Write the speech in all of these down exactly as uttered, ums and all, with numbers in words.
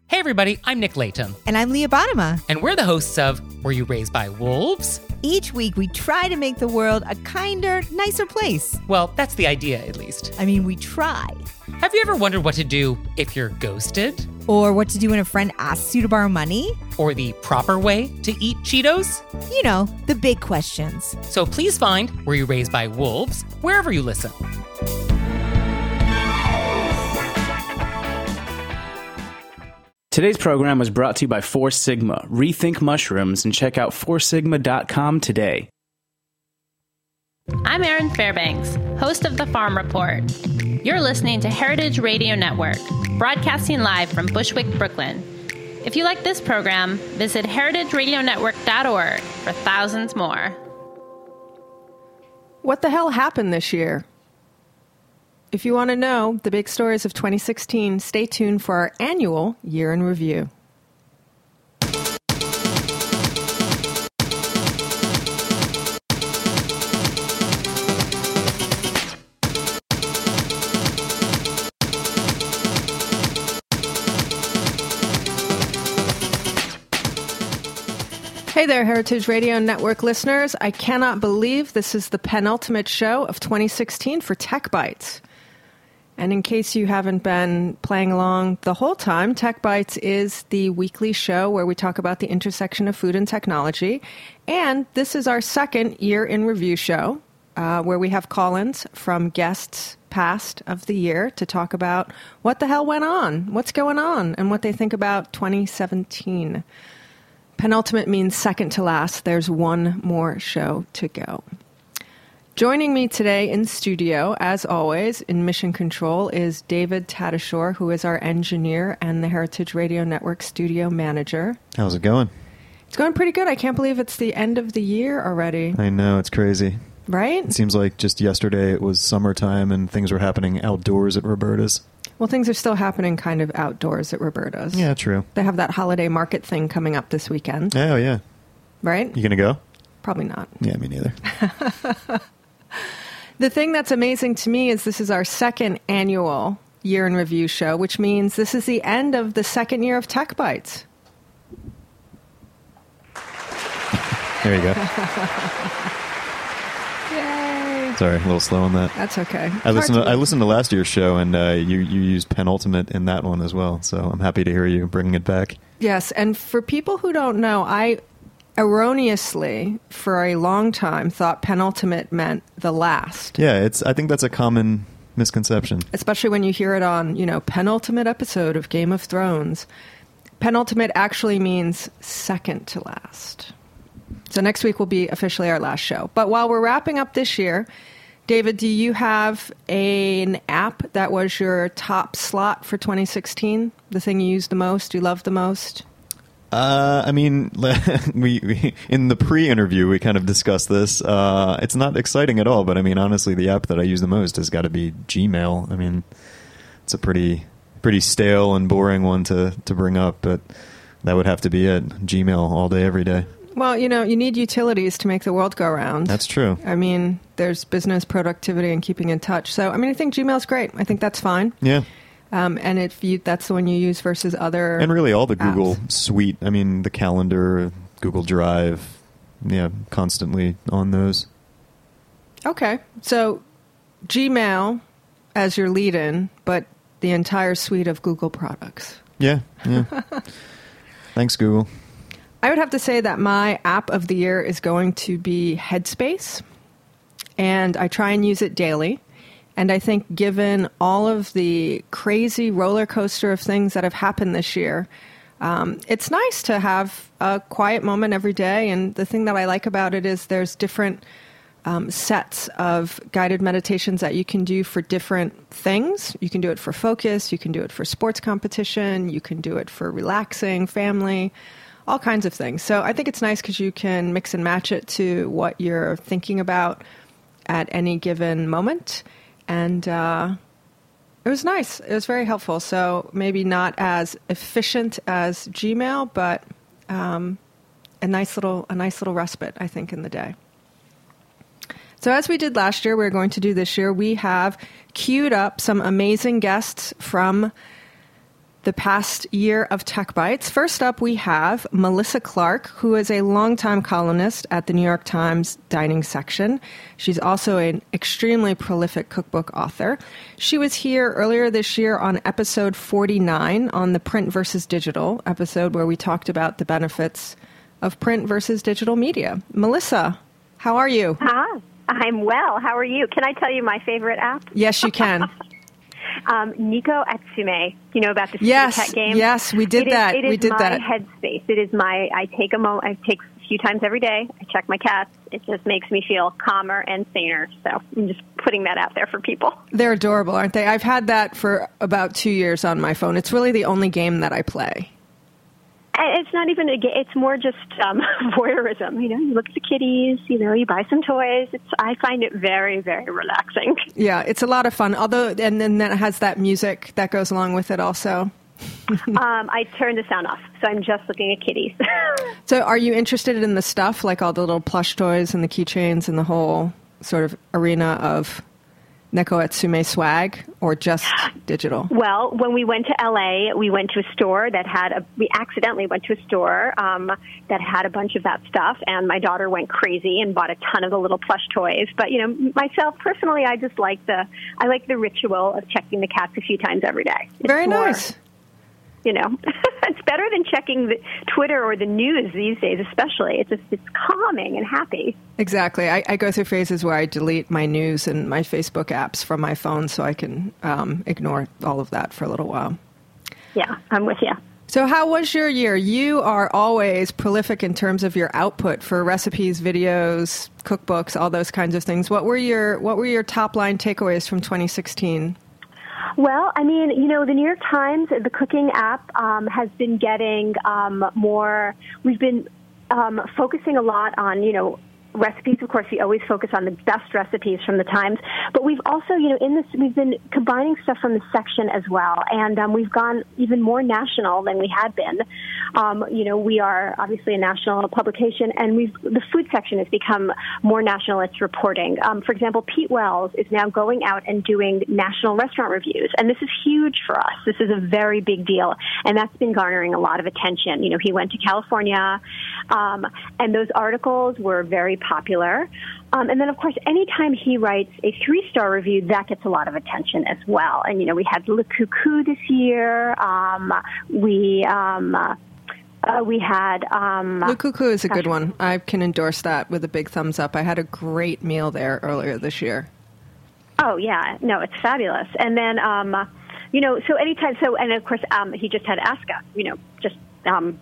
Hey everybody, I'm Nick Layton. And I'm Leah Bottima. And we're the hosts of Were You Raised by Wolves? Each week we try to make the world a kinder, nicer place. Well, that's the idea, at least. I mean, we try. Have you ever wondered what to do if you're ghosted? Or what to do when a friend asks you to borrow money? Or the proper way to eat Cheetos? You know, the big questions. So please find Were You Raised by Wolves wherever you listen. Today's program was brought to you by Four Sigma. Rethink mushrooms and check out four sigma dot com today. I'm Erin Fairbanks, host of The Farm Report. You're listening to Heritage Radio Network, broadcasting live from Bushwick, Brooklyn. If you like this program, visit heritage radio network dot org for thousands more. What the hell happened this year? If you want to know the big stories of twenty sixteen, stay tuned for our annual Year in Review. Hey there, Heritage Radio Network listeners. I cannot believe this is the penultimate show of twenty sixteen for Tech Bites. And in case you haven't been playing along the whole time, Tech Bites is the weekly show where we talk about the intersection of food and technology. And this is our second Year in Review show, uh, where we have call-ins from guests past of the year to talk about what the hell went on, what's going on, and what they think about twenty seventeen. Penultimate means second to last. There's one more show to go. Joining me today in studio, as always, in Mission Control, is David Tadashore, who is our engineer and the Heritage Radio Network studio manager. How's it going? It's going pretty good. I can't believe it's the end of the year already. I know, it's crazy. Right? It seems like just yesterday it was summertime and things were happening outdoors at Roberta's. Well, things are still happening kind of outdoors at Roberta's. Yeah, true. They have that holiday market thing coming up this weekend. Oh, yeah. Right? You going to go? Probably not. Yeah, me neither. The thing that's amazing to me is this is our second annual Year in Review show, which means this is the end of the second year of Tech Bites. There you go. Yay. Sorry, a little slow on that. That's okay. I listened to, I listened to last year's show, and uh, you, you used penultimate in that one as well, so I'm happy to hear you bringing it back. Yes, and for people who don't know, I erroneously, for a long time, thought penultimate meant the last. Yeah, it's. I think that's a common misconception. Especially when you hear it on, you know, penultimate episode of Game of Thrones. Penultimate actually means second to last. So next week will be officially our last show. But while we're wrapping up this year, David, do you have a, an app that was your top slot for twenty sixteen? The thing you used the most, you loved the most? Uh, I mean, we, we in the pre-interview we kind of discussed this. Uh, it's not exciting at all, but I mean, honestly, the app that I use the most has got to be Gmail. I mean, it's a pretty pretty stale and boring one to to bring up, but that would have to be it. Gmail all day, every day. Well, you know, you need utilities to make the world go round. That's true. I mean, there's business productivity and keeping in touch. So, I mean, I think Gmail's great. I think that's fine. Yeah. Um, and if you, that's the one you use versus other And really all the apps. Google suite. I mean, the calendar, Google Drive, yeah, constantly on those. Okay. So Gmail as your lead-in, but the entire suite of Google products. Yeah, yeah. Thanks, Google. I would have to say that my app of the year is going to be Headspace. And I try and use it daily. And I think given all of the crazy roller coaster of things that have happened this year, um, it's nice to have a quiet moment every day. And the thing that I like about it is there's different um, sets of guided meditations that you can do for different things. You can do it for focus. You can do it for sports competition. You can do it for relaxing, family, all kinds of things. So I think it's nice because you can mix and match it to what you're thinking about at any given moment. And uh, it was nice. It was very helpful. So maybe not as efficient as Gmail, but um, a nice little a nice little respite, I think, in the day. So as we did last year, we're going to do this year. We have queued up some amazing guests from the past year of Tech Bites. First up, we have Melissa Clark, who is a longtime columnist at the New York Times dining section. She's also an extremely prolific cookbook author. She was here earlier this year on episode forty-nine on the Print versus Digital episode, where we talked about the benefits of print versus digital media. Melissa, how are you? Hi, I'm well. How are you? Can I tell you my favorite app? Yes, you can. Um, Nico Atsume, you know about the yes, cat game? Yes, we did it that. Is, it we is did my that. headspace. It is my, I take a moment, I take a few times every day. I check my cats. It just makes me feel calmer and saner. So I'm just putting that out there for people. They're adorable, aren't they? I've had that for about two years on my phone. It's really the only game that I play. It's not even a game. It's more just um, voyeurism. You know, you look at the kitties, you know, you buy some toys. It's, I find it very, very relaxing. Yeah, it's a lot of fun. Although, and then that has that music that goes along with it also. um, I turned the sound off, so I'm just looking at kitties. So are you interested in the stuff, like all the little plush toys and the keychains and the whole sort of arena of Nico Atsume swag, or just digital? Well, when we went to L A, we went to a store that had a, we accidentally went to a store um, that had a bunch of that stuff, and my daughter went crazy and bought a ton of the little plush toys. But, you know, myself, personally, I just like the, I like the ritual of checking the cats a few times every day. It's Very more, nice. You know, it's better than checking the Twitter or the news these days, especially. It's just, it's calming and happy. Exactly. I, I go through phases where I delete my news and my Facebook apps from my phone so I can um, ignore all of that for a little while. Yeah, I'm with you. So how was your year? You are always prolific in terms of your output for recipes, videos, cookbooks, all those kinds of things. What were your what were your top line takeaways from twenty sixteen? Well, I mean, you know, the New York Times, the cooking app, um, has been getting um, more, we've been um, focusing a lot on, you know, recipes. Of course, we always focus on the best recipes from the Times, but we've also, you know, in this, we've been combining stuff from the section as well, and um, we've gone even more national than we had been. Um, you know, we are obviously a national publication, and we've the food section has become more national. It's reporting. Um, for example, Pete Wells is now going out and doing national restaurant reviews, and this is huge for us. This is a very big deal, and that's been garnering a lot of attention. You know, he went to California, um, and those articles were very popular. Um, and then, of course, anytime he writes a three-star review, that gets a lot of attention as well. And, you know, we had Le Coucou this year. Um, we um, uh, we had... Um, Le Coucou is a good one. I can endorse that with a big thumbs up. I had a great meal there earlier this year. Oh, yeah. No, it's fabulous. And then, um, you know, so anytime... So, and, of course, um, he just had Aska, you know, just, um,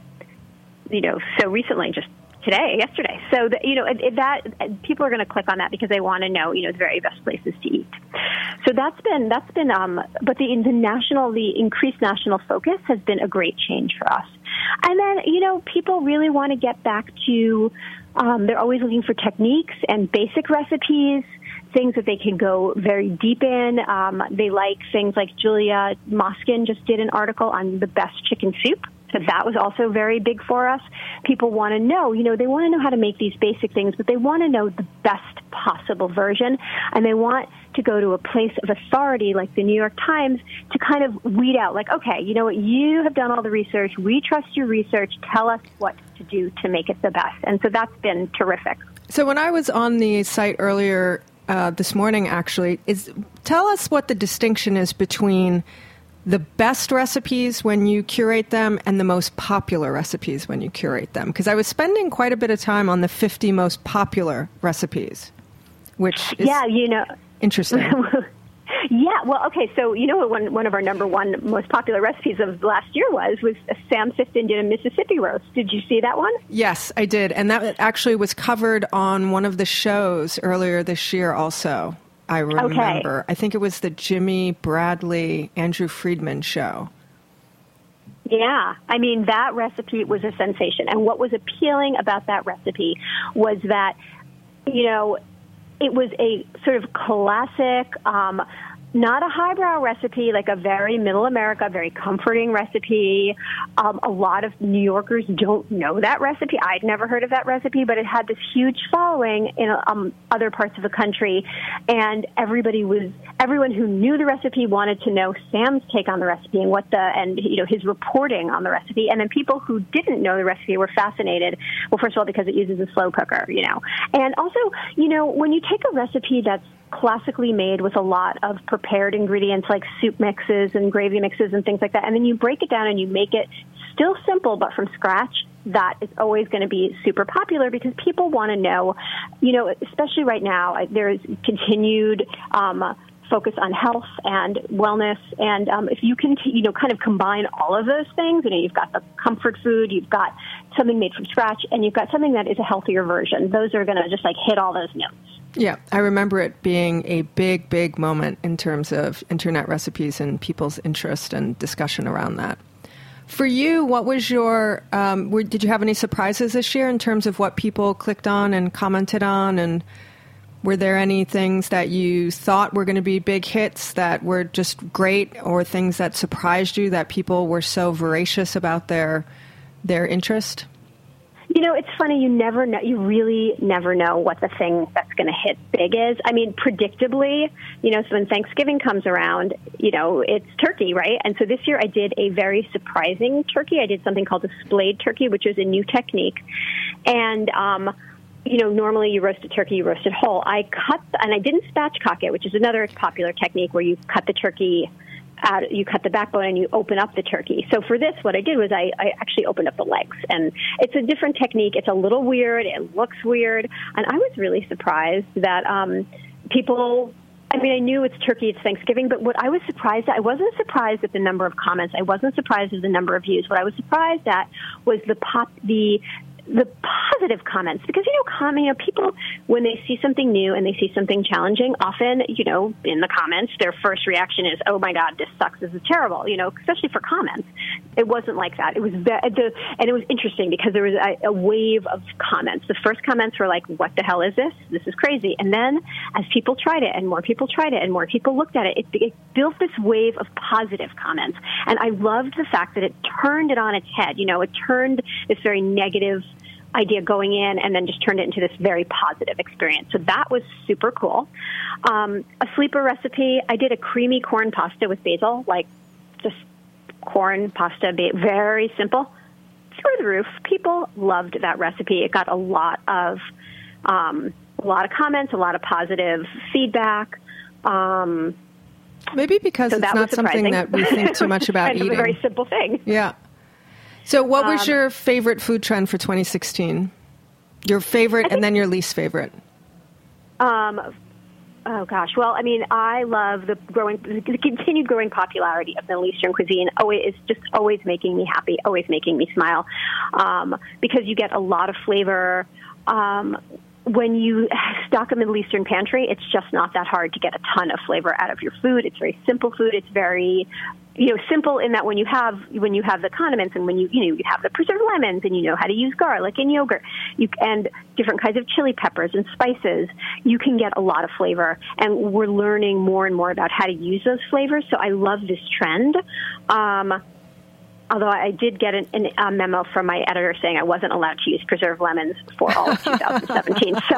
you know, so recently, just today, yesterday. So, the, you know, it, it, that people are going to click on that because they want to know, you know, the very best places to eat. So that's been, that's been, um, but the, the national, the increased national focus has been a great change for us. And then, you know, people really want to get back to, um, they're always looking for techniques and basic recipes, things that they can go very deep in. Um, they like things like Julia Moskin just did an article on the best chicken soup. So that was also very big for us. People want to know, you know, they want to know how to make these basic things, but they want to know the best possible version, and they want to go to a place of authority like the New York Times to kind of weed out, like, okay, you know what, you have done all the research, we trust your research, tell us what to do to make it the best. And so that's been terrific. So when I was on the site earlier uh, this morning, actually, is tell us what the distinction is between the best recipes when you curate them and the most popular recipes when you curate them. Because I was spending quite a bit of time on the fifty most popular recipes, which is yeah, you know, interesting. Yeah, well, okay, so you know what one, one of our number one most popular recipes of last year was, was Sam Sifton did a Mississippi roast. Did you see that one? Yes, I did. And that actually was covered on one of the shows earlier this year also. I remember. Okay. I think it was the Jimmy Bradley, Andrew Friedman show. Yeah. I mean, that recipe was a sensation. And what was appealing about that recipe was that, you know, it was a sort of classic, um, not a highbrow recipe, like a very middle America, very comforting recipe. Um, a lot of New Yorkers don't know that recipe. I'd never heard of that recipe, but it had this huge following in um, other parts of the country. And everybody was, everyone who knew the recipe wanted to know Sam's take on the recipe and what the, and, you know, his reporting on the recipe. And then people who didn't know the recipe were fascinated. Well, first of all, because it uses a slow cooker, you know. And also, you know, when you take a recipe that's classically made with a lot of prepared ingredients like soup mixes and gravy mixes and things like that, and then you break it down and you make it still simple but from scratch, that is always going to be super popular because people want to know, you know, especially right now, there's continued um, focus on health and wellness, and um, if you can, you know, kind of combine all of those things, you know, you've got the comfort food, you've got something made from scratch, and you've got something that is a healthier version. Those are going to just like hit all those notes. Yeah, I remember it being a big, big moment in terms of internet recipes and people's interest and discussion around that. For you, what was your, um, were, did you have any surprises this year in terms of what people clicked on and commented on? And were there any things that you thought were going to be big hits that were just great, or things that surprised you that people were so voracious about their their interest? You know, it's funny. You never know. You really never know what the thing that's going to hit big is. I mean, predictably, you know, so when Thanksgiving comes around, you know, it's turkey, right? And so this year I did a very surprising turkey. I did something called a splayed turkey, which is a new technique. And, um, you know, normally you roast a turkey, you roast it whole. I cut, and I didn't spatchcock it, which is another popular technique where you cut the turkey out, you cut the backbone and you open up the turkey. So for this, what I did was I, I actually opened up the legs. And it's a different technique. It's a little weird. It looks weird. And I was really surprised that um, people, I mean, I knew it's turkey, it's Thanksgiving, but what I was surprised at, I wasn't surprised at the number of comments. I wasn't surprised at the number of views. What I was surprised at was the pop, the the positive comments, because, you know, comment, you know, people, when they see something new and they see something challenging, often, you know, in the comments, their first reaction is, oh my God, this sucks, this is terrible, you know, especially for comments. It wasn't like that. It was, the, and it was interesting because there was a, a wave of comments. The first comments were like, what the hell is this? This is crazy. And then as people tried it and more people tried it and more people looked at it, it, it built this wave of positive comments. And I loved the fact that it turned it on its head. You know, it turned this very negative idea going in and then just turned it into this very positive experience. So that was super cool. Um, a sleeper recipe, I did a creamy corn pasta with basil, like just corn pasta, very simple, through the roof. People loved that recipe. It got a lot of um, a lot of comments, a lot of positive feedback. Um, Maybe because so it's not something that we think too much about eating. It's a very simple thing. Yeah. So what was um, your favorite food trend for twenty sixteen? Your favorite think, and then your least favorite? Um, oh, gosh. Well, I mean, I love the growing, the continued growing popularity of Middle Eastern cuisine. Oh, it's just always making me happy, always making me smile, um, because you get a lot of flavor. Um, when you stock a Middle Eastern pantry, it's just not that hard to get a ton of flavor out of your food. It's very simple food. It's very, you know, simple in that when you have when you have the condiments and when you you know you have the preserved lemons and you know how to use garlic and yogurt, you and different kinds of chili peppers and spices, you can get a lot of flavor. And we're learning more and more about how to use those flavors. So I love this trend. Um, Although I did get an, an, a memo from my editor saying I wasn't allowed to use preserved lemons for all of two thousand seventeen. So,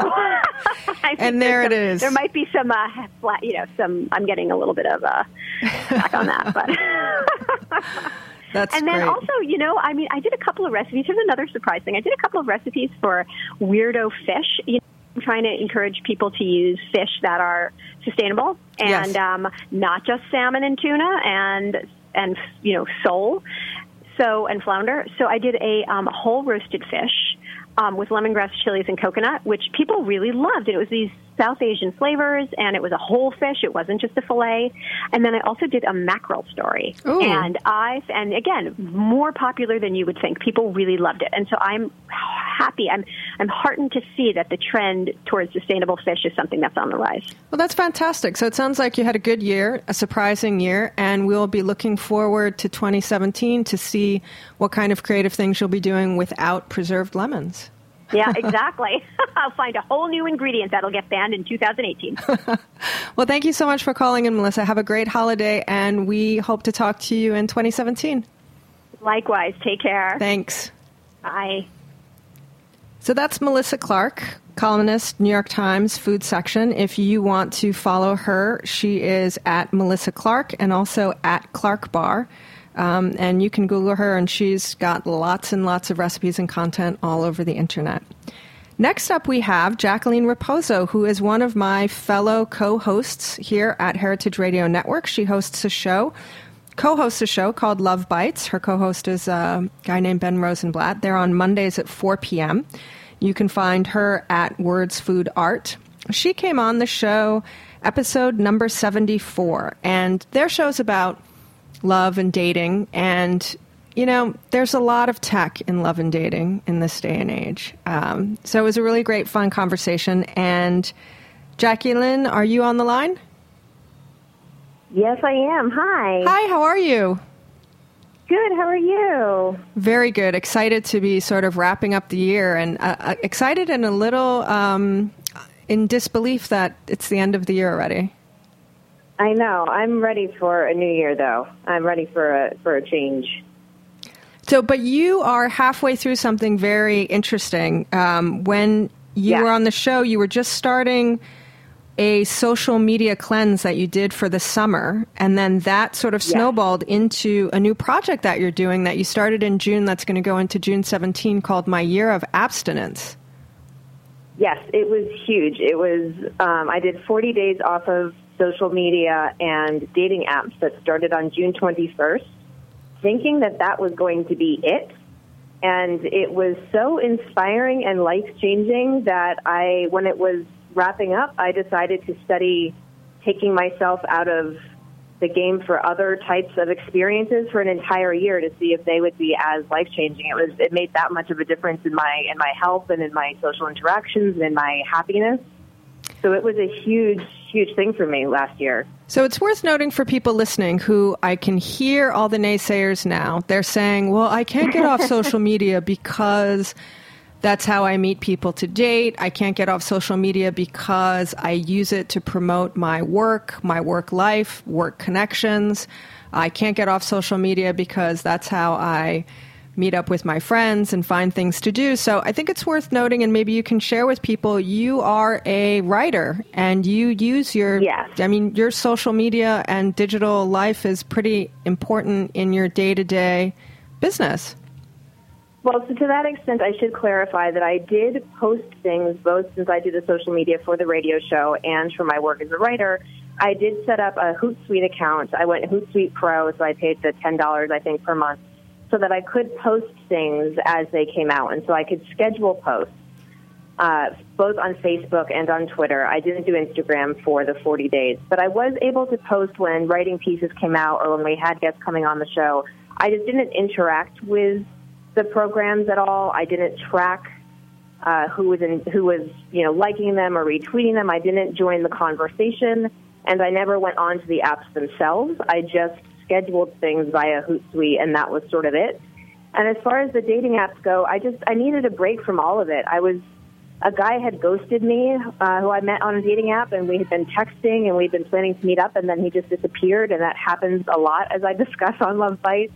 I and there some, it is. There might be some, uh, flat, you know, some. I'm getting a little bit of uh, back on that, but. That's and then great. also, you know, I mean, I did a couple of recipes. Here's another surprise thing. I did a couple of recipes for weirdo fish. You know, I'm trying to encourage people to use fish that are sustainable and yes. um, not just salmon and tuna and and you know sole. So, and flounder. So I did a um, whole roasted fish um, with lemongrass, chilies, and coconut, which people really loved. And it was these South Asian flavors, and it was a whole fish. It wasn't just a fillet. And then I also did a mackerel story. Ooh. And I, and again, more popular than you would think. People really loved it. And so I'm happy. I'm, I'm heartened to see that the trend towards sustainable fish is something that's on the rise. Well, that's fantastic. So it sounds like you had a good year, a surprising year, and we'll be looking forward to twenty seventeen to see what kind of creative things you'll be doing without preserved lemons. Yeah, exactly. I'll find a whole new ingredient that'll get banned in two thousand eighteen. Well, thank you so much for calling in, Melissa. Have a great holiday, and we hope to talk to you in twenty seventeen. Likewise. Take care. Thanks. Bye. So that's Melissa Clark, columnist, New York Times food section. If you want to follow her, she is at Melissa Clark and also at Clark Bar. Um, and you can Google her, and she's got lots and lots of recipes and content all over the internet. Next up, we have Jacqueline Raposo, who is one of my fellow co-hosts here at Heritage Radio Network. She hosts a show, co-hosts a show called Love Bites. Her co-host is a guy named Ben Rosenblatt. They're on Mondays at four p.m. You can find her at Words Food Art. She came on the show, episode number seventy-four, and their show's about love and dating. And, you know, there's a lot of tech in love and dating in this day and age. Um, so it was a really great, fun conversation. And Jacqueline, are you on the line? Yes, I am. Hi. Hi, how are you? Good. How are you? Very good. Excited to be sort of wrapping up the year, and uh, excited and a little um, in disbelief that it's the end of the year already. I know. I'm ready for a new year, though. I'm ready for a for a change. So, but you are halfway through something very interesting. Um, when you yeah. were on the show, you were just starting a social media cleanse that you did for the summer, and then that sort of snowballed yeah. into a new project that you're doing that you started in June that's going to go into June seventeenth, called My Year of Abstinence. Yes, it was huge. It was, um, I did forty days off of social media and dating apps that started on June twenty-first, thinking that that was going to be it. And it was so inspiring and life-changing that I, when it was wrapping up, I decided to study taking myself out of the game for other types of experiences for an entire year to see if they would be as life-changing. It was, it made that much of a difference in my, in my health and in my social interactions and in my happiness. So it was a huge, huge thing for me last year. So it's worth noting for people listening who I can hear all the naysayers now. They're saying, well, I can't get off social media because that's how I meet people to date. I can't get off social media because I use it to promote my work, my work life, work connections. I can't get off social media because that's how I meet up with my friends and find things to do. So I think it's worth noting, and maybe you can share with people, you are a writer and you use your, yes. I mean, your social media and digital life is pretty important in your day-to-day business. Well, so to that extent, I should clarify that I did post things, both since I do the social media for the radio show and for my work as a writer. I did set up a Hootsuite account. I went Hootsuite Pro, so I paid the ten dollars, I think, per month, so that I could post things as they came out. And so I could schedule posts, uh, both on Facebook and on Twitter. I didn't do Instagram for the forty days, but I was able to post when writing pieces came out or when we had guests coming on the show. I just didn't interact with the programs at all. I didn't track uh, who was in, who was you know liking them or retweeting them. I didn't join the conversation, and I never went on to the apps themselves. I just scheduled things via Hootsuite, and that was sort of it. And as far as the dating apps go, I just I needed a break from all of it. I was a guy had ghosted me, uh, who I met on a dating app, and we had been texting, and we'd been planning to meet up, and then he just disappeared, and that happens a lot, as I discuss on Love Bites.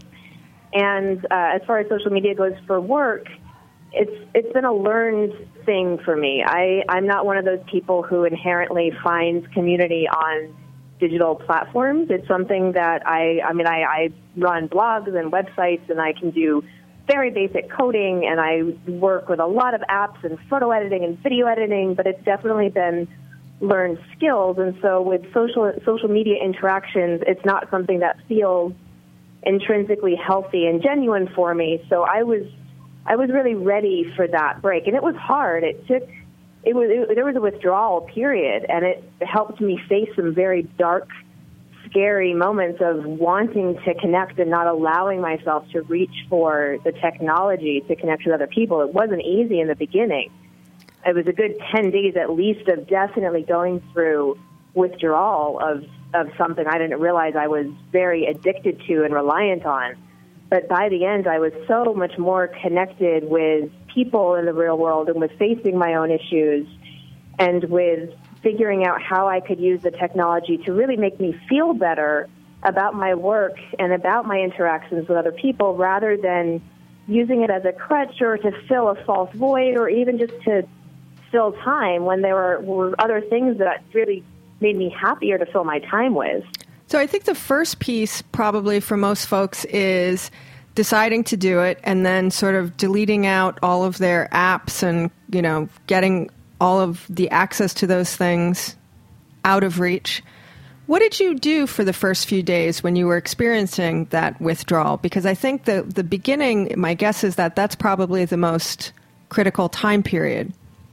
And uh, as far as social media goes for work, it's it's been a learned thing for me. I, I'm not one of those people who inherently finds community on digital platforms. It's something that I, I mean, I, I run blogs and websites, and I can do very basic coding, and I work with a lot of apps and photo editing and video editing, but it's definitely been learned skills. And so with social social media interactions, it's not something that feels intrinsically healthy and genuine for me. So I was I was really ready for that break, and it was hard. It took it was it, there was a withdrawal period, and it helped me face some very dark, scary moments of wanting to connect and not allowing myself to reach for the technology to connect with other people. It wasn't easy in the beginning. It was a good ten days at least of definitely going through withdrawal of of something I didn't realize I was very addicted to and reliant on. but by the end, I was so much more connected with people in the real world and with facing my own issues and with figuring out how I could use the technology to really make me feel better about my work and about my interactions with other people rather than using it as a crutch or to fill a false void or even just to fill time when there were, were other things that really made me happier to fill my time with. So I think the first piece probably for most folks is deciding to do it and then sort of deleting out all of their apps and, you know, getting all of the access to those things out of reach. What did you do for the first few days when you were experiencing that withdrawal? Because I think the, the beginning, my guess is that that's probably the most critical time period.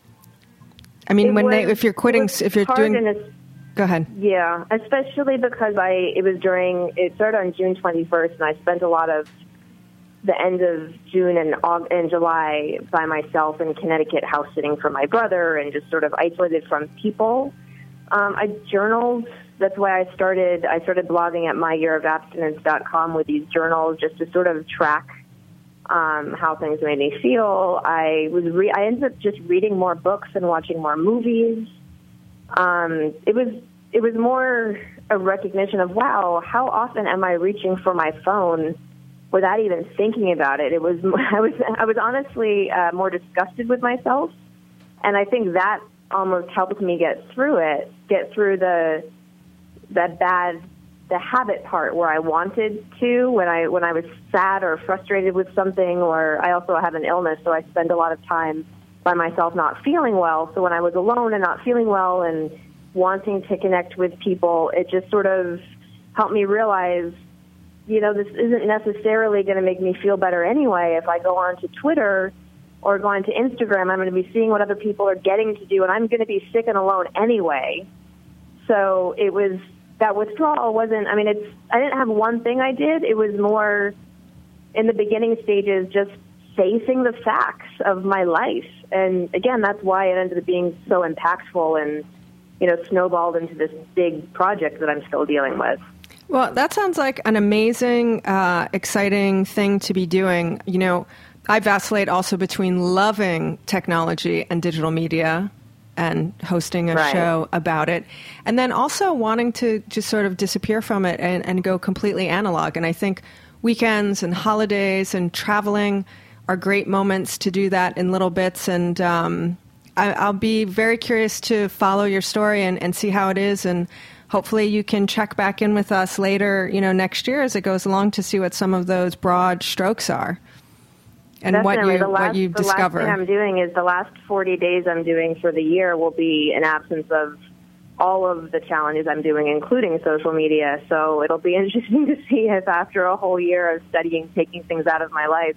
I mean, It when was- they, if you're quitting, it was if you're hard doing, and it's- go ahead. Yeah, especially because I it was during it started on June twenty-first, and I spent a lot of the end of June and August, and July by myself in Connecticut, house sitting for my brother, and just sort of isolated from people. Um, I journaled. That's why I started. I started blogging at my year of abstinence dot com with these journals, just to sort of track um, how things made me feel. I was. Re- I ended up just reading more books and watching more movies. Um, it was. It was more a recognition of, wow, how often am I reaching for my phone without even thinking about it? It was. I was. I was honestly uh, more disgusted with myself, and I think that almost helped me get through it. Get through the that bad, the habit part where I wanted to when I when I was sad or frustrated with something, or I also have an illness, so I spend a lot of time by myself not feeling well. So when I was alone and not feeling well and wanting to connect with people, it just sort of helped me realize, you know, this isn't necessarily going to make me feel better anyway. If I go on to Twitter or go on to Instagram, I'm going to be seeing what other people are getting to do, and I'm going to be sick and alone anyway. So it was, that withdrawal wasn't, I mean, it's, I didn't have one thing I did. It was more in the beginning stages, just facing the facts of my life. And again, that's why it ended up being so impactful and, you know, snowballed into this big project that I'm still dealing with. Well, that sounds like an amazing, uh, exciting thing to be doing. You know, I vacillate also between loving technology and digital media and hosting a Right. show about it, and then also wanting to just sort of disappear from it and, and go completely analog. And I think weekends and holidays and traveling are great moments to do that in little bits. And um, I, I'll be very curious to follow your story and, and see how it is. And hopefully you can check back in with us later, you know, next year as it goes along to see what some of those broad strokes are and what Definitely. you the last, what you the discover. last thing I'm doing is the last forty days I'm doing for the year will be an absence of all of the challenges I'm doing, including social media. So it'll be interesting to see if after a whole year of studying, taking things out of my life,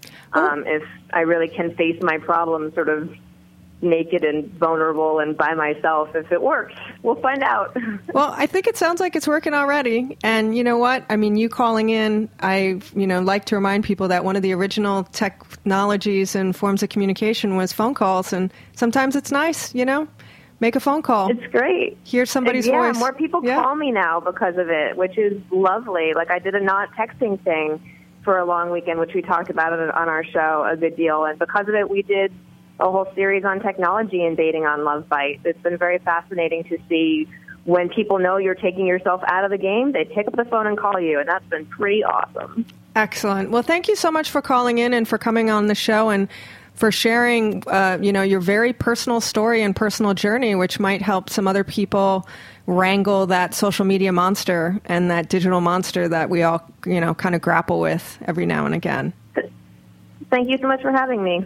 um, if I really can face my problems sort of naked and vulnerable and by myself. If it works, we'll find out. Well, I think it sounds like it's working already. And you know what? I mean, you calling in, I, you know, like to remind people that one of the original technologies and forms of communication was phone calls. And sometimes it's nice, you know, make a phone call. It's great. Hear somebody's yeah, voice. more people Yeah. call me now because of it, which is lovely. Like I did a not texting thing for a long weekend, which we talked about on our show a good deal. And because of it, we did a whole series on technology and dating on Love Bite. It's been very fascinating to see when people know you're taking yourself out of the game, they pick up the phone and call you, and that's been pretty awesome. Excellent. Well, thank you so much for calling in and for coming on the show and for sharing, uh, you know, your very personal story and personal journey, which might help some other people wrangle that social media monster and that digital monster that we all, you know, kind of grapple with every now and again. Thank you so much for having me.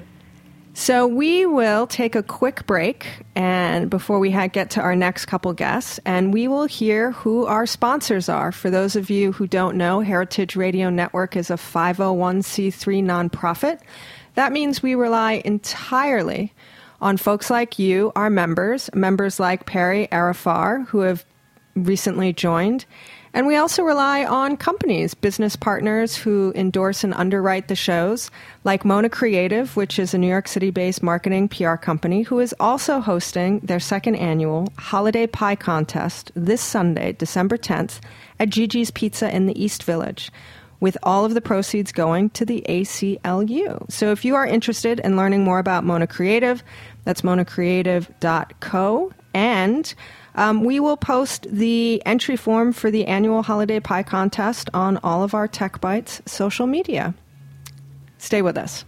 So we will take a quick break and before we ha- get to our next couple guests, and we will hear who our sponsors are. For those of you who don't know, Heritage Radio Network is a five oh one c three nonprofit. That means we rely entirely on folks like you, our members, members like Perry Arafar, who have recently joined. And we also rely on companies, business partners who endorse and underwrite the shows, like Mona Creative, which is a New York City-based marketing P R company, who is also hosting their second annual Holiday Pie Contest this Sunday, December tenth, at Gigi's Pizza in the East Village. with all of the proceeds going to the A C L U. So if you are interested in learning more about Mona Creative, that's mona creative dot co. And um, we will post the entry form for the annual Holiday Pie Contest on all of our Tech Bites social media. Stay with us.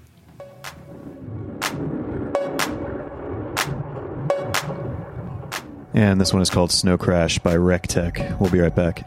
And this one is called Snow Crash by Rectech. We'll be right back.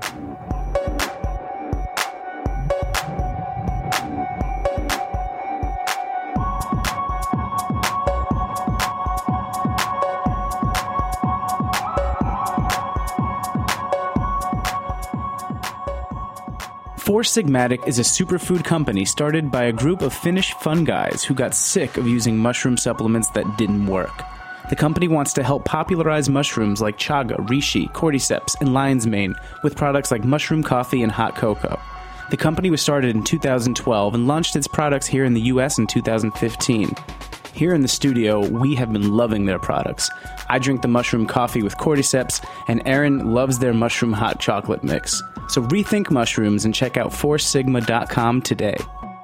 Four Sigmatic is a superfood company started by a group of Finnish fun guys who got sick of using mushroom supplements that didn't work. The company wants to help popularize mushrooms like chaga, reishi, cordyceps, and lion's mane with products like mushroom coffee and hot cocoa. The company was started in two thousand twelve and launched its products here in the U S in two thousand fifteen. Here in the studio, we have been loving their products. I drink the mushroom coffee with cordyceps, and Aaron loves their mushroom hot chocolate mix. So rethink mushrooms and check out four sigma dot com today.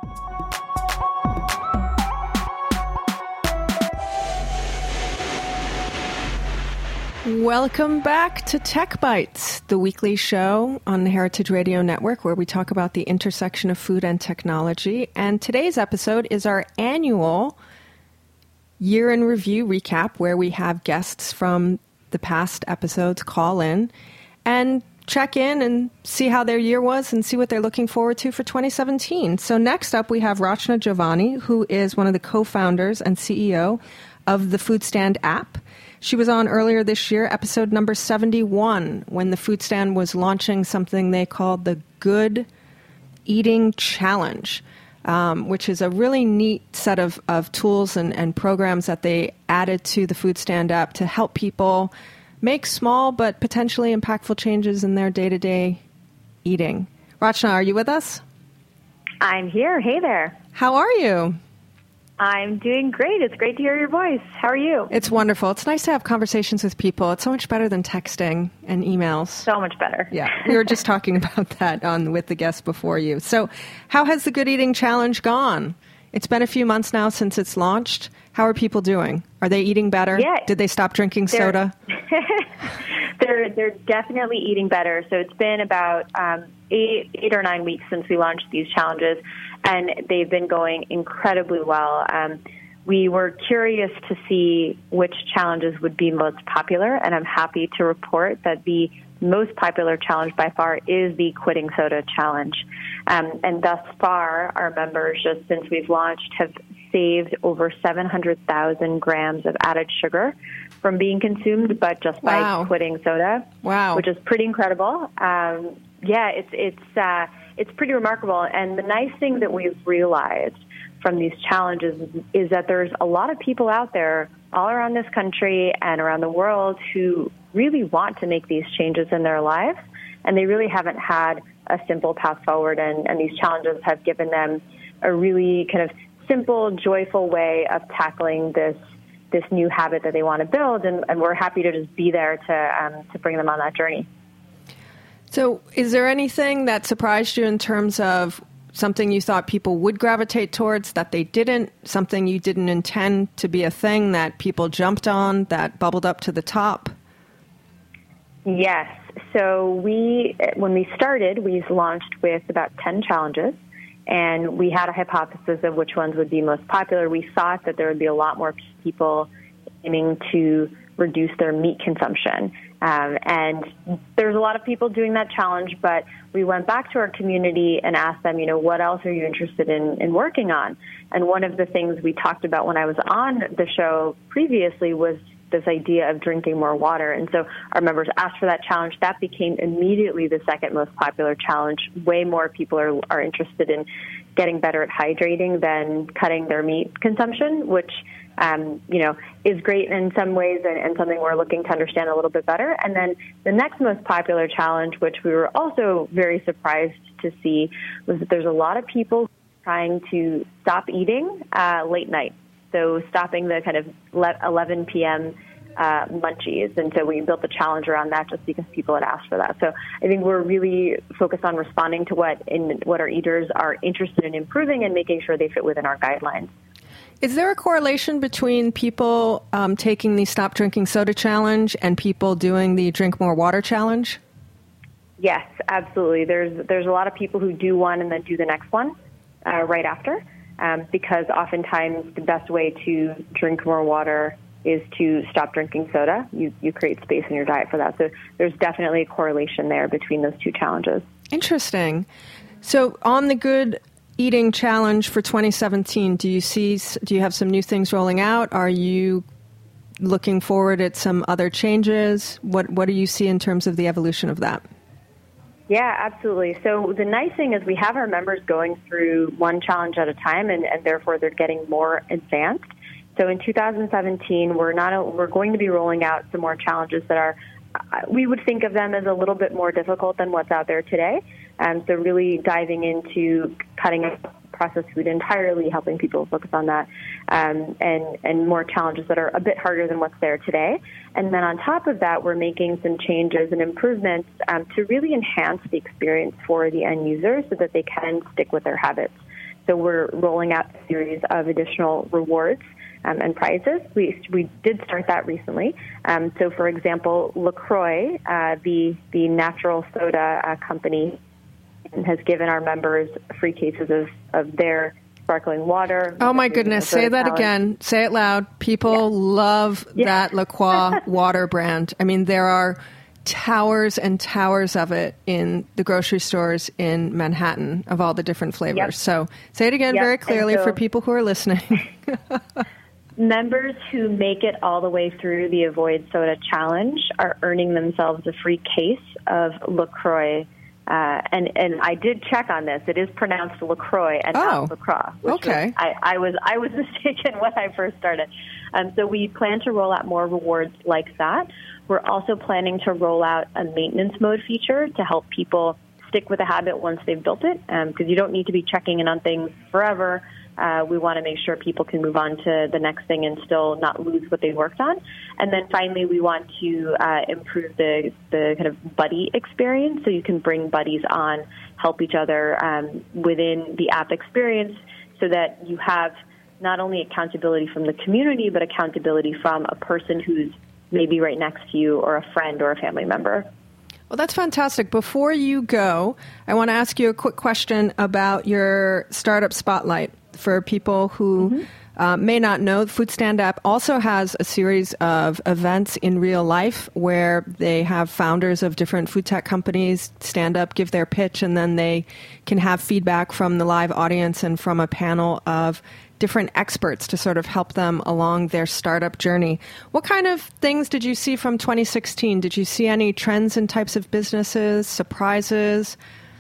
Welcome back to Tech Bites, the weekly show on the Heritage Radio Network where we talk about the intersection of food and technology. And today's episode is our annual year in review recap where we have guests from the past episodes call in and check in and see how their year was and see what they're looking forward to for twenty seventeen. So next up, we have Rachna Giovanni, who is one of the co-founders and C E O of the Food Stand app. She was on earlier this year, episode number seventy-one, when the Food Stand was launching something they called the Good Eating Challenge, um, which is a really neat set of, of tools and, and programs that they added to the Food Stand app to help people make small but potentially impactful changes in their day-to-day eating. Rachna, are you with us? I'm here. Hey there. How are you? I'm doing great. It's great to hear your voice. How are you? It's wonderful. It's nice to have conversations with people. It's so much better than texting and emails. So much better. Yeah. We were just talking about that on with the guest before you. So how has the Good Eating Challenge gone? It's been a few months now since it's launched. How are people doing? Are they eating better? Yeah. Did they stop drinking they're, soda? they're they're definitely eating better. So it's been about um, eight eight or nine weeks since we launched these challenges, and they've been going incredibly well. Um, we were curious to see which challenges would be most popular, and I'm happy to report that the most popular challenge by far is the Quitting Soda Challenge. Um, and thus far, our members, just since we've launched, have saved over seven hundred thousand grams of added sugar from being consumed, but just by wow. quitting soda. Wow. Which is pretty incredible. Um, yeah, it's it's uh, it's pretty remarkable. And the nice thing that we've realized from these challenges is, is that there's a lot of people out there all around this country and around the world who really want to make these changes in their lives, and they really haven't had a simple path forward, and, and these challenges have given them a really kind of simple, joyful way of tackling this this new habit that they want to build, and, and we're happy to just be there to um, to bring them on that journey. So is there anything that surprised you in terms of something you thought people would gravitate towards that they didn't, something you didn't intend to be a thing that people jumped on, that bubbled up to the top? Yes. So we, when we started, we launched with about ten challenges, and we had a hypothesis of which ones would be most popular. We thought that there would be a lot more people aiming to reduce their meat consumption. Um, and there's a lot of people doing that challenge, but we went back to our community and asked them, you know, what else are you interested in, in working on? And one of the things we talked about when I was on the show previously was this idea of drinking more water. And so our members asked for that challenge. That became immediately the second most popular challenge. Way more people are, are interested in getting better at hydrating than cutting their meat consumption, which, um, you know, is great in some ways and, and something we're looking to understand a little bit better. And then the next most popular challenge, which we were also very surprised to see, was that there's a lot of people trying to stop eating uh, late night. So stopping the kind of eleven p.m. uh, munchies. And so we built the challenge around that just because people had asked for that. So I think we're really focused on responding to what in what our eaters are interested in improving and making sure they fit within our guidelines. Is there a correlation between people um, taking the Stop Drinking Soda Challenge and people doing the Drink More Water Challenge? Yes, absolutely. There's there's a lot of people who do one and then do the next one uh, right after, um, because oftentimes the best way to drink more water is to stop drinking soda. You you create space in your diet for that. So there's definitely a correlation there between those two challenges. Interesting. So on the Good Eating Challenge for twenty seventeen, do you see, do you have some new things rolling out? Are you looking forward at some other changes? What what do you see in terms of the evolution of that? Yeah, absolutely. So the nice thing is we have our members going through one challenge at a time, and, and therefore they're getting more advanced. So in two thousand seventeen, we're not we're going to be rolling out some more challenges that are, we would think of them as a little bit more difficult than what's out there today. Um, so really diving into cutting out processed food entirely, helping people focus on that, um, and, and more challenges that are a bit harder than what's there today. And then on top of that, we're making some changes and improvements um, to really enhance the experience for the end user so that they can stick with their habits. So we're rolling out a series of additional rewards Um, and prizes. We we did start that recently. Um, so, for example, LaCroix, uh, the the natural soda uh, company, has given our members free cases of, of their sparkling water. Oh my goodness! Say that challenge. again. Say it loud. People yeah. love yeah. that LaCroix water brand. I mean, there are towers and towers of it in the grocery stores in Manhattan of all the different flavors. Yep. So, say it again yep. very clearly so, for people who are listening. Members who make it all the way through the Avoid Soda Challenge are earning themselves a free case of LaCroix. Uh, and, and I did check on this. It is pronounced LaCroix and oh. not LaCroix. Which okay. Was, I, I was I was mistaken when I first started. Um, so we plan to roll out more rewards like that. We're also planning to roll out a maintenance mode feature to help people stick with a habit once they've built it, because um, you don't need to be checking in on things forever. Uh, we want to make sure people can move on to the next thing and still not lose what they worked on. And then finally, we want to uh, improve the, the kind of buddy experience, so you can bring buddies on, help each other um, within the app experience, so that you have not only accountability from the community, but accountability from a person who's maybe right next to you, or a friend or a family member. Well, that's fantastic. Before you go, I want to ask you a quick question about your Startup Spotlight. For people who mm-hmm. uh, may not know, the Food Stand app also has a series of events in real life where they have founders of different food tech companies stand up, give their pitch, and then they can have feedback from the live audience and from a panel of different experts to sort of help them along their startup journey. What kind of things did you see from twenty sixteen? Did you see any trends in types of businesses, surprises?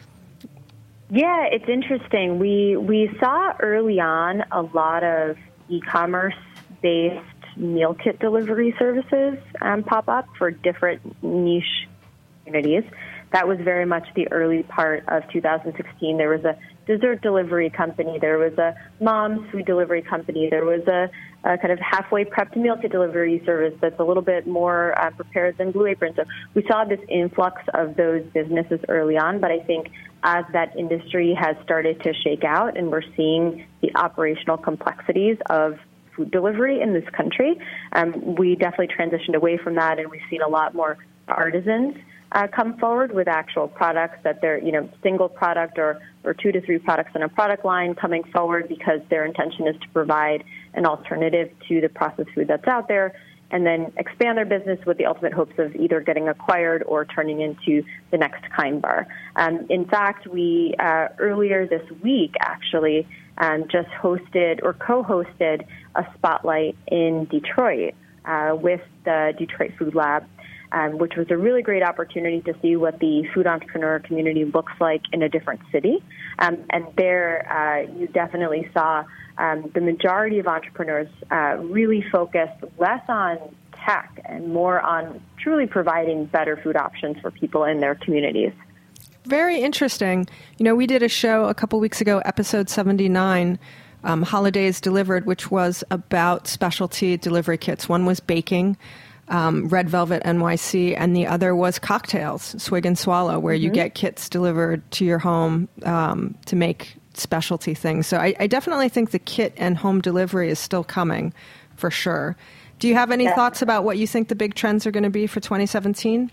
Yeah, it's interesting. We we saw early on a lot of e-commerce-based meal kit delivery services um, pop up for different niche communities. That was very much the early part of two thousand sixteen. There was a dessert delivery company. There was a mom's food delivery company. There was a, a kind of halfway prepped meal kit delivery service that's a little bit more uh, prepared than Blue Apron. So we saw this influx of those businesses early on, but I think as that industry has started to shake out and we're seeing the operational complexities of food delivery in this country, um, we definitely transitioned away from that, and we've seen a lot more artisans uh, come forward with actual products that they're, you know, single product or, or two to three products in a product line coming forward because their intention is to provide an alternative to the processed food that's out there, and then expand their business with the ultimate hopes of either getting acquired or turning into the next Kind Bar. Um, in fact, we uh, earlier this week actually um, just hosted or co-hosted a spotlight in Detroit uh, with the Detroit Food Lab, um, which was a really great opportunity to see what the food entrepreneur community looks like in a different city. Um, and there uh, you definitely saw Um, the majority of entrepreneurs uh, really focus less on tech and more on truly providing better food options for people in their communities. Very interesting. You know, we did a show a couple weeks ago, episode seventy-nine, um, Holidays Delivered, which was about specialty delivery kits. One was baking. um, Red Velvet N Y C, and the other was Cocktails, Swig and Swallow, where mm-hmm. you get kits delivered to your home um, to make specialty things. So I, I definitely think the kit and home delivery is still coming, for sure. Do you have any yeah. thoughts about what you think the big trends are going to be for twenty seventeen?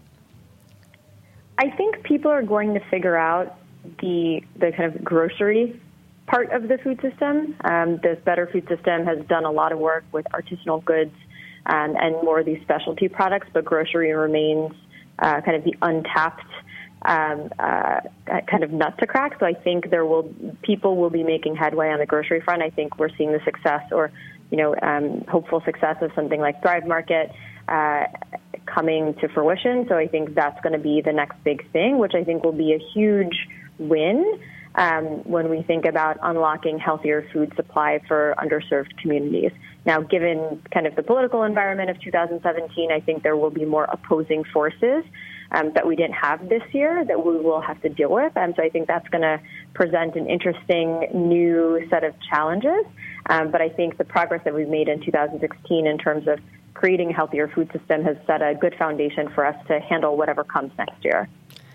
I think people are going to figure out the the kind of grocery part of the food system. Um, the Better Food System has done a lot of work with artisanal goods um, and more of these specialty products, but grocery remains uh, kind of the untapped um, uh, kind of nut to crack. So I think there will people will be making headway on the grocery front. I think we're seeing the success or you know um, hopeful success of something like Thrive Market uh, coming to fruition. So I think that's going to be the next big thing, which I think will be a huge win um, when we think about unlocking healthier food supply for underserved communities. Now, given kind of the political environment of two thousand seventeen, I think there will be more opposing forces um, that we didn't have this year that we will have to deal with. And so I think that's going to present an interesting new set of challenges. Um, but I think the progress that we've made in two thousand sixteen in terms of creating a healthier food system has set a good foundation for us to handle whatever comes next year.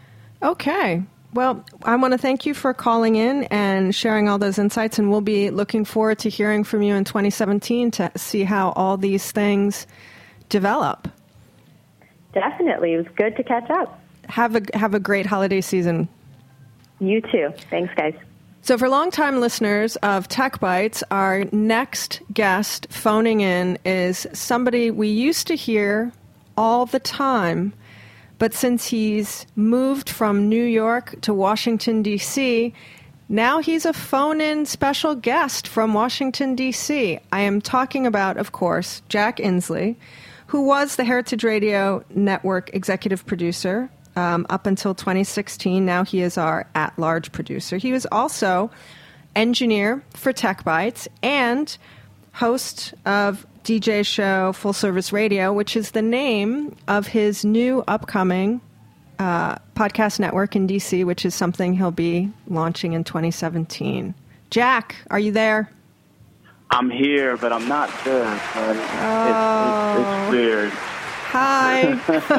Okay. Well, I want to thank you for calling in and sharing all those insights, and we'll be looking forward to hearing from you in twenty seventeen to see how all these things develop. Definitely. It was good to catch up. Have a, have a great holiday season. You too. Thanks, guys. So for longtime listeners of Tech Bites, our next guest phoning in is somebody we used to hear all the time, but since he's moved from New York to Washington, D C, now he's a phone-in special guest from Washington, D C. I am talking about, of course, Jack Inslee, who was the Heritage Radio Network executive producer um, up until twenty sixteen. Now he is our at-large producer. He was also engineer for Tech Bites and host of D J show Full Service Radio, which is the name of his new upcoming uh, podcast network in D C, which is something he'll be launching in twenty seventeen. Jack, are you there? I'm here, but I'm not there. Uh, oh. it's, it's, it's weird. Hi.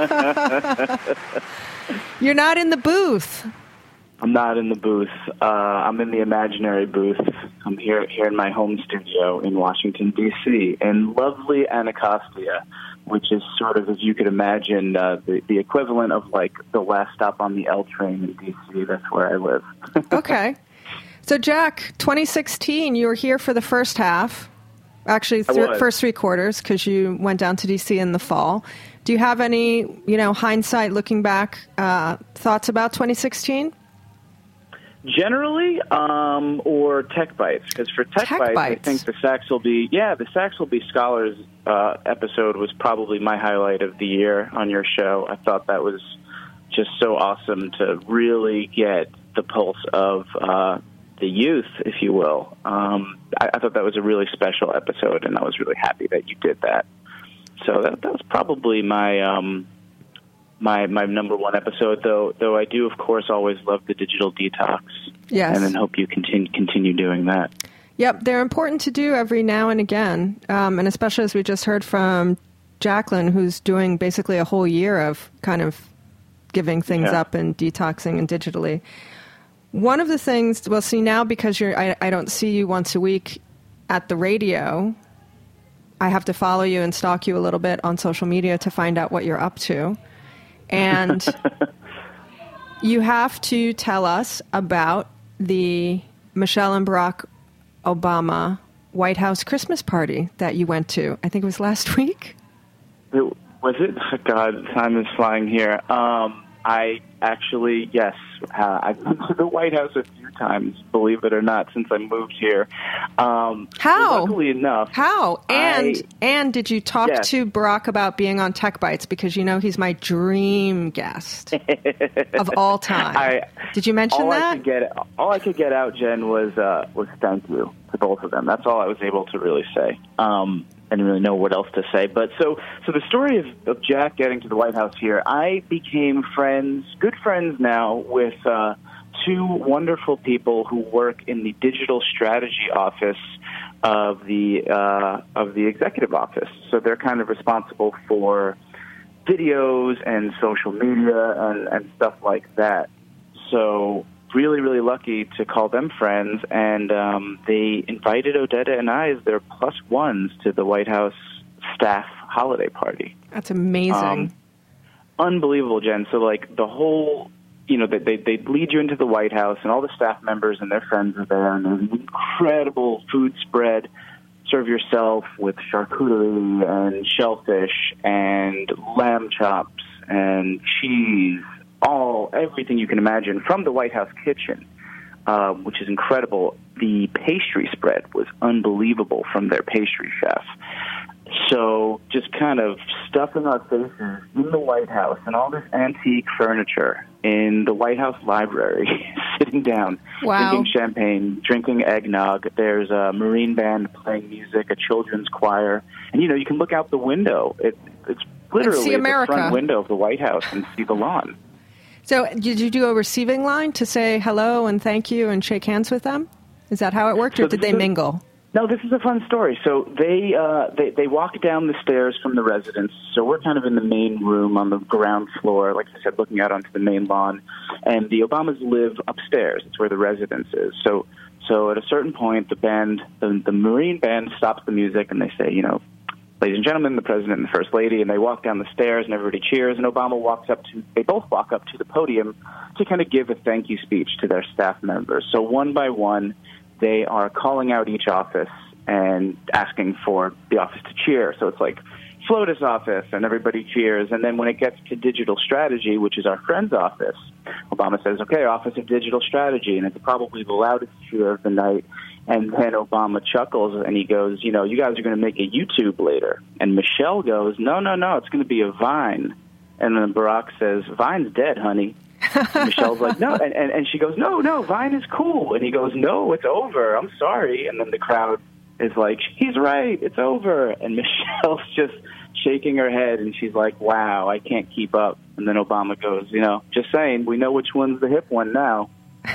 You're not in the booth. I'm not in the booth. Uh, I'm in the imaginary booth. I'm here here in my home studio in Washington, D C, in lovely Anacostia, which is sort of, as you could imagine, uh, the, the equivalent of, like, the last stop on the L train in D C. That's where I live. Okay. So, Jack, twenty sixteen, you were here for the first half. Actually, th- first three quarters, because you went down to D C in the fall. Do you have any, you know, hindsight, looking back, uh, thoughts about twenty sixteen? Generally, um, or Tech Bites, because for Tech, Tech Bites, Bites, I think the Saxelby, yeah, the Saxelby Scholars uh, episode was probably my highlight of the year on your show. I thought that was just so awesome to really get the pulse of uh, the youth, if you will. Um, I, I thought that was a really special episode, and I was really happy that you did that. So that, that was probably my um, my my number one episode, though. Though I do, of course, always love the Digital Detox. Yes, and then hope you continue continue doing that. Yep, they're important to do every now and again, um, and especially as we just heard from Jacqueline, who's doing basically a whole year of kind of giving things yeah. up and detoxing and digitally. One of the things, well, see now because you're, I, I don't see you once a week at the radio. I have to follow you and stalk you a little bit on social media to find out what you're up to. And you have to tell us about the Michelle and Barack Obama White House Christmas party that you went to. I think it was last week. It, was it? God, time is flying here. Um, I actually, yes, uh, I've been to the White House a few times, believe it or not, since I moved here. Um, How? Luckily enough. How? And I, and did you talk yes. to Barack about being on Tech Bites? Because you know he's my dream guest of all time. I, did you mention all that? I could get, all I could get out, Jen, was uh, was thank you to both of them. That's all I was able to really say. Um, I didn't really know what else to say. But so so the story of, of Jack getting to the White House here, I became friends, good friends now, with uh, two wonderful people who work in the digital strategy office of the uh, of the executive office. So they're kind of responsible for videos and social media and, and stuff like that. So really, really lucky to call them friends, and um, they invited Odetta and I as their plus ones to the White House staff holiday party. That's amazing. Um, unbelievable, Jen. So, like, the whole, you know, they, they, they lead you into the White House, and all the staff members and their friends are there, and there's an incredible food spread. Serve yourself with charcuterie and shellfish and lamb chops and cheese, all, everything you can imagine from the White House kitchen, uh, which is incredible. The pastry spread was unbelievable from their pastry chef. So just kind of stuffing our faces in the White House and all this antique furniture in the White House library, sitting down, wow. drinking champagne, drinking eggnog. There's a Marine band playing music, a children's choir. And, you know, you can look out the window. It, it's literally the front window of the White House and see the lawn. So did you do a receiving line to say hello and thank you and shake hands with them? Is that how it worked, or so did they mingle? No, this is a fun story. So they, uh, they they walk down the stairs from the residence. So we're kind of in the main room on the ground floor, like I said, looking out onto the main lawn. And the Obamas live upstairs. It's where the residence is. So so at a certain point, the band, the, the Marine band, stops the music, and they say, you know, ladies and gentlemen, the President and the First Lady, and they walk down the stairs, and everybody cheers, and Obama walks up to, they both walk up to the podium to kind of give a thank you speech to their staff members. So one by one, they are calling out each office and asking for the office to cheer. So it's like, FLOTUS office, and everybody cheers. And then when it gets to digital strategy, which is our friend's office, Obama says, okay, Office of Digital Strategy, and it's probably the loudest cheer of the night. And then Obama chuckles, and he goes, you know, you guys are going to make a YouTube later. And Michelle goes, no, no, no, it's going to be a Vine. And then Barack says, Vine's dead, honey. And Michelle's like, no. And, and, and she goes, no, no, Vine is cool. And he goes, no, it's over. I'm sorry. And then the crowd is like, he's right, it's over. And Michelle's just shaking her head, and she's like, wow, I can't keep up. And then Obama goes, you know, just saying, we know which one's the hip one now.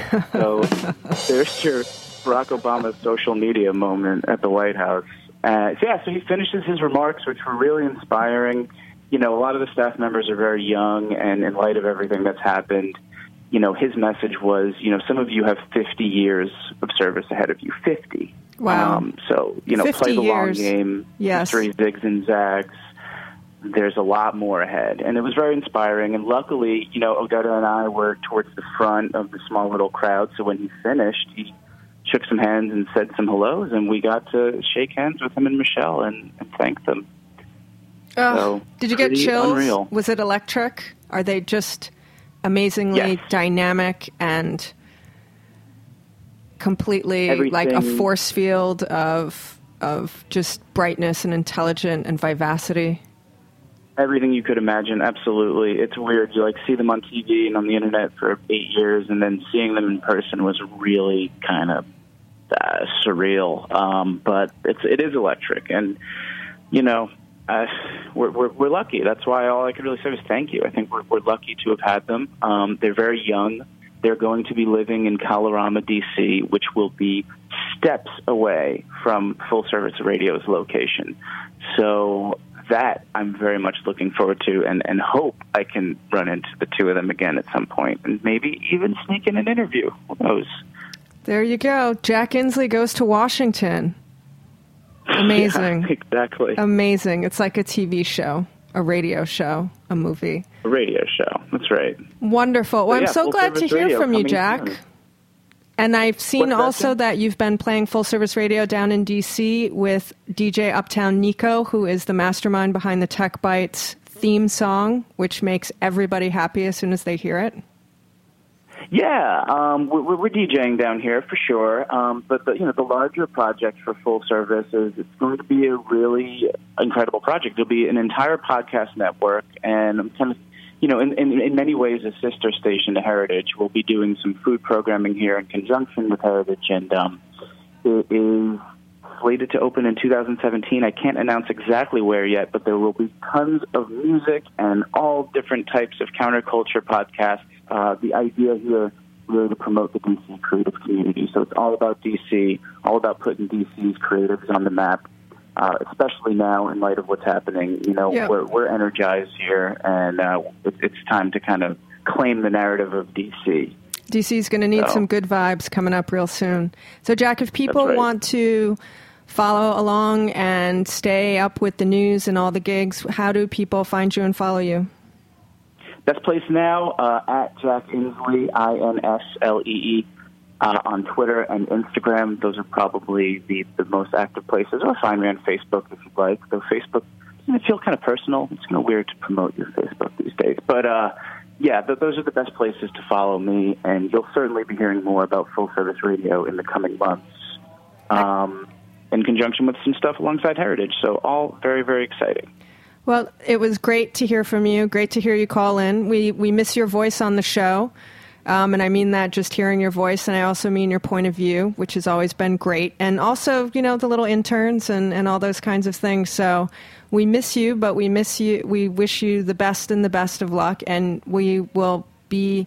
So there's your Barack Obama's social media moment at the White House. Uh, so yeah, so he finishes his remarks, which were really inspiring. You know, a lot of the staff members are very young, and in light of everything that's happened, you know, his message was, you know, some of you have fifty years of service ahead of you, fifty. Wow. Um, so, you know, play the years. long game, yes. Three zigs and zags. There's a lot more ahead. And it was very inspiring. And luckily, you know, Odetta and I were towards the front of the small little crowd. So when he finished, he shook some hands and said some hellos, and we got to shake hands with him and Michelle and, and thank them. Uh, so, did you get chills? Unreal. Was it electric? Are they just amazingly yes. dynamic and completely Everything. Like a force field of of just brightness and intelligence and vivacity? Everything you could imagine, absolutely. It's weird. You like see them on T V and on the internet for eight years, and then seeing them in person was really kind of uh, surreal. Um, but it's it is electric, and you know, uh, we're, we're we're lucky. That's why all I could really say is thank you. I think we're we're lucky to have had them. Um, they're very young. They're going to be living in Colorama, D C, which will be steps away from Full Service Radio's location. So that I'm very much looking forward to, and, and hope I can run into the two of them again at some point, and maybe even sneak in an interview. Who knows? There you go. Jack Inslee goes to Washington. Amazing. Yeah, exactly. Amazing. It's like a T V show, a radio show, a movie. A radio show. That's right. Wonderful. Well, so, yeah, I'm so glad to hear from you, Jack. Soon. And I've seen What's also that, that you've been playing Full Service Radio down in D C with D J Uptown Nico, who is the mastermind behind the Tech Bites theme song, which makes everybody happy as soon as they hear it. Yeah, um, we're, we're DJing down here for sure. Um, but the, you know, the larger project for Full Service is it's going to be a really incredible project. It'll be an entire podcast network, and I'm kind of, you know, in, in, in many ways a sister station to Heritage. We'll be doing some food programming here in conjunction with Heritage, and um, it is slated to open in two thousand seventeen. I can't announce exactly where yet, but there will be tons of music and all different types of counterculture podcasts. Uh, the idea here really to promote the D C creative community. So it's all about D C, all about putting D C's creatives on the map. uh, especially now in light of what's happening. You know, Yeah. we're, we're energized here, and uh, it, it's time to kind of claim the narrative of D C. D C's going to need So- some good vibes coming up real soon. So, Jack, if people right. want to follow along and stay up with the news and all the gigs, how do people find you and follow you? Best place now, uh, at Jack Inslee, I N S L E E, uh, on Twitter and Instagram. Those are probably the, the most active places. Or find me on Facebook if you'd like. Though Facebook doesn't feel kind of personal. It's kind of weird to promote your Facebook these days. But, uh, yeah, th- those are the best places to follow me. And you'll certainly be hearing more about Full Service Radio in the coming months, um, in conjunction with some stuff alongside Heritage. So all very, very exciting. Well, it was great to hear from you. Great to hear you call in. We we miss your voice on the show. Um, and I mean that just hearing your voice, and I also mean your point of view, which has always been great. And also, you know, the little interns and, and all those kinds of things. So we miss you, but we miss you. We wish you the best and the best of luck. And we will be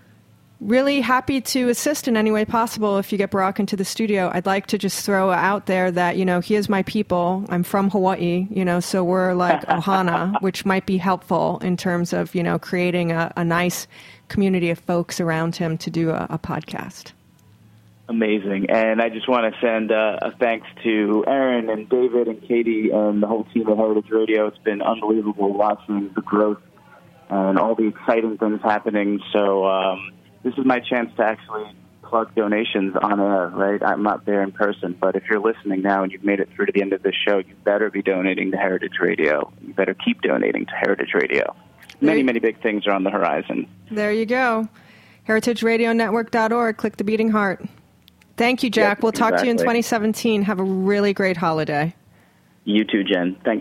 really happy to assist in any way possible if you get Barack into the studio. I'd like to just throw out there that, you know, he is my people. I'm from Hawaii, you know, so we're like Ohana, which might be helpful in terms of, you know, creating a, a nice community of folks around him to do a, a podcast. Amazing. And I just want to send uh, a thanks to Aaron and David and Katie and the whole team at Heritage Radio. It's been unbelievable watching the growth and all the exciting things happening. So um, this is my chance to actually plug donations on air, right? I'm not there in person, but if you're listening now and you've made it through to the end of this show, you better be donating to Heritage Radio. You better keep donating to Heritage Radio. Many, many big things are on the horizon. There you go. heritage radio network dot org. Click the beating heart. Thank you, Jack. Yep, we'll talk to you in exactly. twenty seventeen. Have a really great holiday. You too, Jen. Thanks.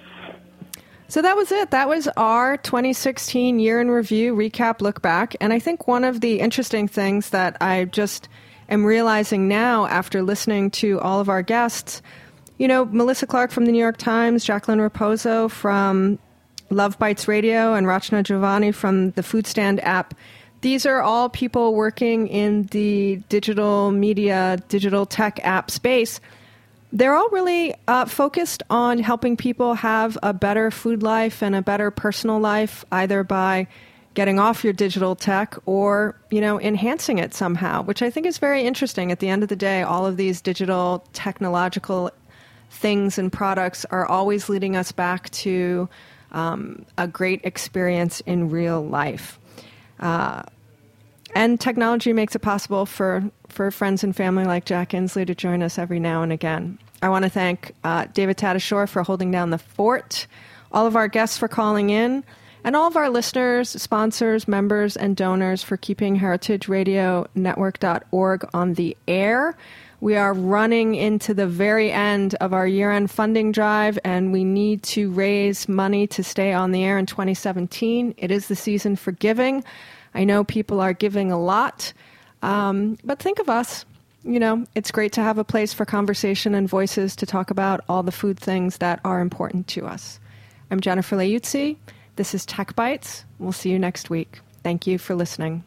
So that was it. That was our twenty sixteen year in review, recap, look back. And I think one of the interesting things that I just am realizing now after listening to all of our guests, you know, Melissa Clark from the New York Times, Jacqueline Raposo from Love Bites Radio, and Rachna Giovanni from the Food Stand app. These are all people working in the digital media, digital tech app space. They're all really uh, focused on helping people have a better food life and a better personal life, either by getting off your digital tech or, you know, enhancing it somehow, which I think is very interesting. At the end of the day, all of these digital technological things and products are always leading us back to um, a great experience in real life. Uh, and technology makes it possible for, for friends and family like Jack Inslee to join us every now and again. I want to thank uh, David Tadashore for holding down the fort, all of our guests for calling in, and all of our listeners, sponsors, members, and donors for keeping heritage radio network dot org on the air. We are running into the very end of our year-end funding drive, and we need to raise money to stay on the air in twenty seventeen. It is the season for giving. I know people are giving a lot, um, but think of us. You know, it's great to have a place for conversation and voices to talk about all the food things that are important to us. I'm Jennifer Leuzzi. This is Tech Bites. We'll see you next week. Thank you for listening.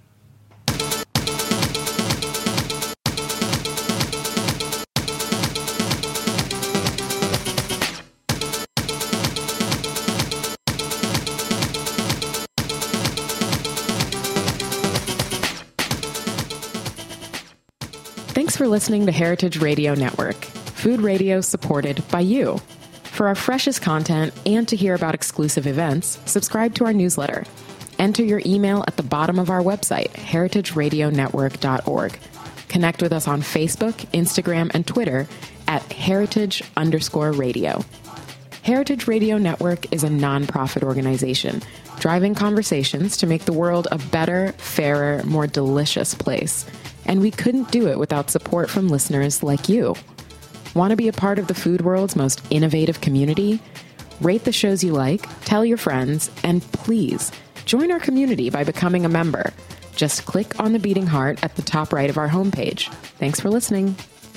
Thanks for listening to Heritage Radio Network, food radio supported by you. For our freshest content and to hear about exclusive events, subscribe to our newsletter. Enter your email at the bottom of our website, heritage radio network dot org. Connect with us on Facebook, Instagram, and Twitter at heritage underscore radio. Heritage Radio Network is a nonprofit organization driving conversations to make the world a better, fairer, more delicious place. And we couldn't do it without support from listeners like you. Want to be a part of the food world's most innovative community? Rate the shows you like, tell your friends, and please join our community by becoming a member. Just click on the beating heart at the top right of our homepage. Thanks for listening.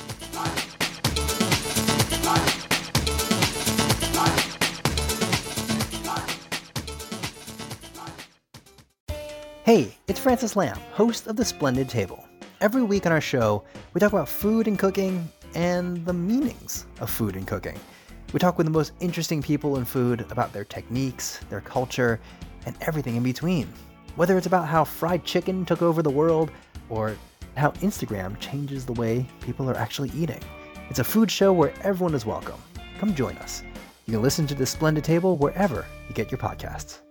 Hey, it's Francis Lamb, host of The Splendid Table. Every week on our show, we talk about food and cooking and the meanings of food and cooking. We talk with the most interesting people in food about their techniques, their culture, and everything in between. Whether it's about how fried chicken took over the world or how Instagram changes the way people are actually eating. It's a food show where everyone is welcome. Come join us. You can listen to The Splendid Table wherever you get your podcasts.